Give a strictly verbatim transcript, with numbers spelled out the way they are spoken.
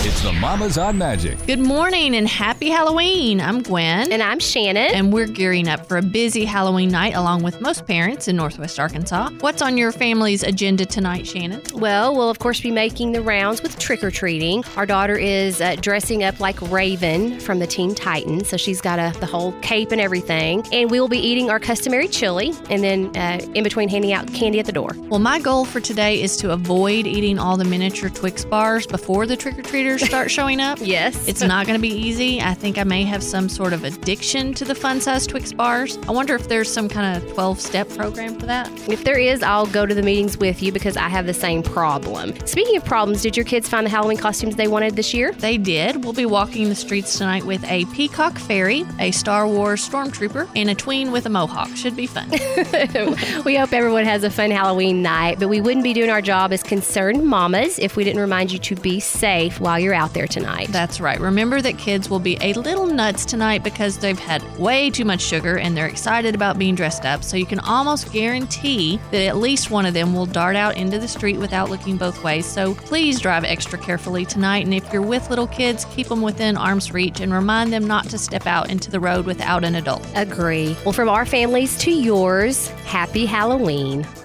It's the Mamas on Magic. Good morning and happy Halloween. I'm Gwen. And I'm Shannon. And we're gearing up for a busy Halloween night along with most parents in Northwest Arkansas. What's on your family's agenda tonight, Shannon? Well, we'll of course be making the rounds with trick-or-treating. Our daughter is uh, dressing up like Raven from the Teen Titans, so she's got a, the whole cape and everything. And we will be eating our customary chili and then uh, in between handing out candy at the door. Well, my goal for today is to avoid eating all the miniature Twix bars before the trick-or-treaters start showing up. Yes. It's not going to be easy. I think I may have some sort of addiction to the fun-size Twix bars. I wonder if there's some kind of twelve-step program for that. If there is, I'll go to the meetings with you because I have the same problem. Speaking of problems, did your kids find the Halloween costumes they wanted this year? They did. We'll be walking the streets tonight with a peacock fairy, a Star Wars stormtrooper, and a tween with a mohawk. Should be fun. We hope everyone has a fun Halloween night, but we wouldn't be doing our job as concerned mamas if we didn't remind you to be safe while you're out there tonight. That's right. Remember that kids will be a little nuts tonight because they've had way too much sugar and they're excited about being dressed up. So you can almost guarantee that at least one of them will dart out into the street without looking both ways. So please drive extra carefully tonight. And if you're with little kids, keep them within arm's reach and remind them not to step out into the road without an adult. Agree. Well, from our families to yours, happy Halloween.